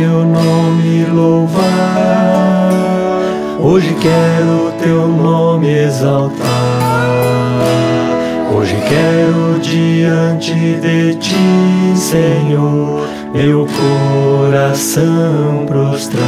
teu nome louvar, hoje quero teu nome exaltar, hoje quero diante de ti, Senhor, meu coração prostrar.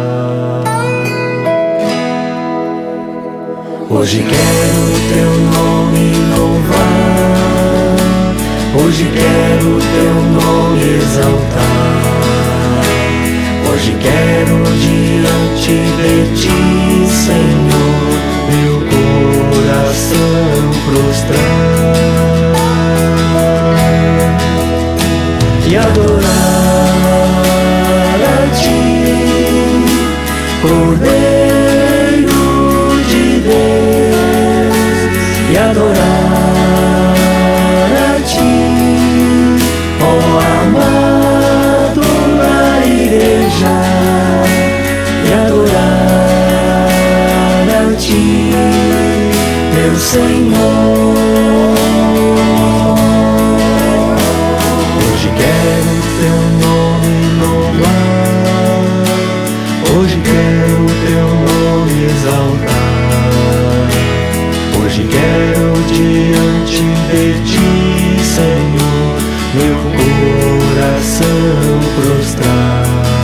Hoje quero teu nome louvar, hoje quero teu nome exaltar, hoje quero diante de ti, Senhor, meu coração prostrar e adorar a ti, Cordeiro de Deus, e adorar a ti, ó amado da igreja, e adorar a ti, meu Senhor. Hoje quero teu nome louvar, hoje quero teu nome exaltar, hoje quero diante de ti, Senhor, meu coração prostrar.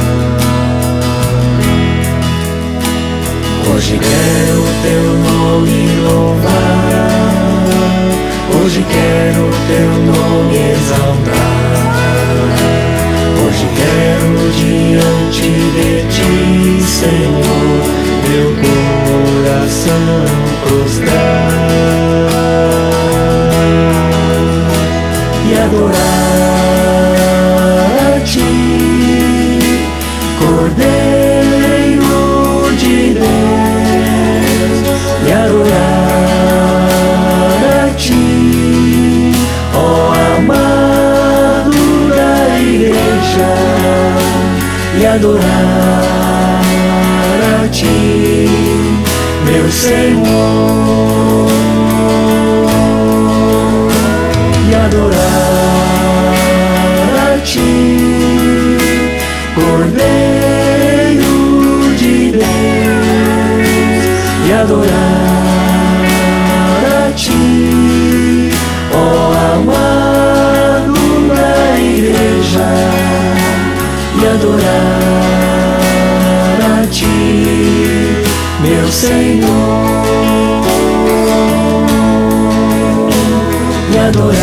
Hoje quero teu nome louvar, hoje quero teu nome exaltar, hoje quero diante de ti, Senhor, meu coração prostrar e adorar a ti, Cordeiro de Deus, e adorar a ti, ó amado da igreja, e adorar a ti, meu Senhor, e adorar a ti, Cordeiro de Deus, e adorar a ti, ó amado da igreja, e adorar a ti, meu Senhor, e adorar